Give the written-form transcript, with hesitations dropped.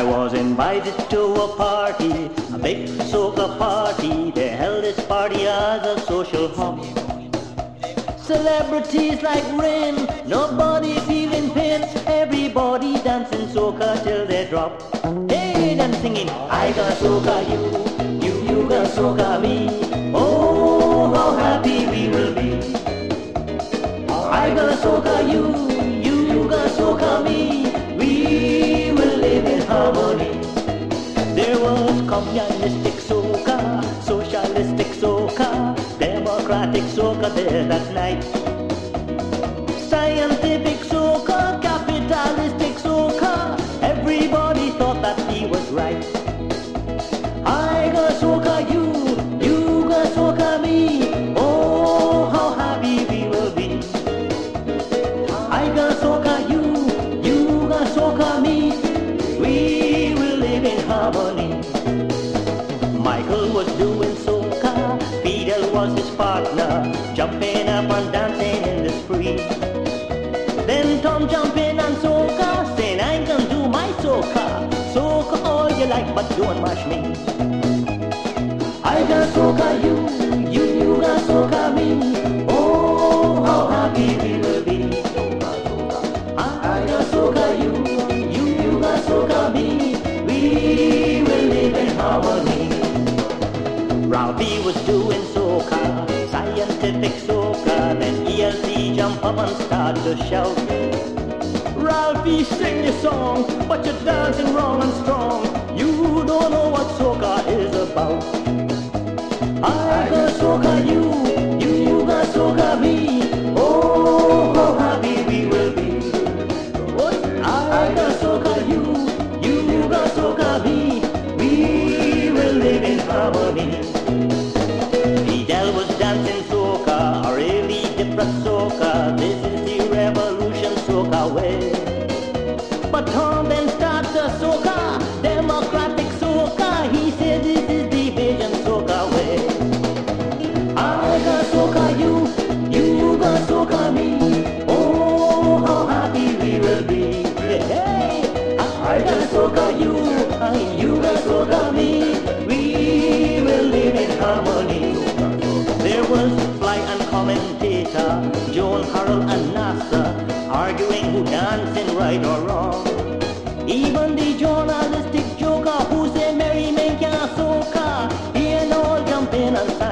was invited to a party, a big soca party. They held this party as a social hub. Celebrities like Rain, nobody feeling pain. Everybody dancing soca till they drop. Hey, them singing, I got soca you got soca me. Oh, how happy we will be. I got soca you got soca me. We will live in harmony. There was communistic soca, socialistic soca, democratic soca there that night. Scientific soca, capitalistic soca, everybody thought that he was right. I got soca you got soca me. Oh, how happy we will be. I got soca you got soca me. We will live in harmony. Michael was doing soca, Fidel was his partner, jumping up and dancing in the street. Then Tom jumped in on soca, saying I'm gonna do my soca. Soca all you like, but don't mash me. I got soca you got soca me. Oh, how happy we will be. I got soca you got soca me. We will live in harmony. Ralphie was doing soca, scientific soca. Then ELC jump up and start to shout. Ralphie, sing your song, but you're dancing wrong and strong. You don't know what soca is about. I got soca you got soca me. Oh, how happy we will be. I got soca you got soca me. We will live in harmony. Fidel was dancing soca, a really different soca. This is the revolution soca way. But Tom then starts a soca, democratic soca. He said this is the vision soca way. I got soca you got soca me. Oh, how happy we will be. Hey, I got soca you got soca me. We will live in harmony. There was Fly and commentator, Joan, Harold and NASA, arguing who dancing right or wrong. Even the journalistic joker who say Mary men can't soca, he and all jump in and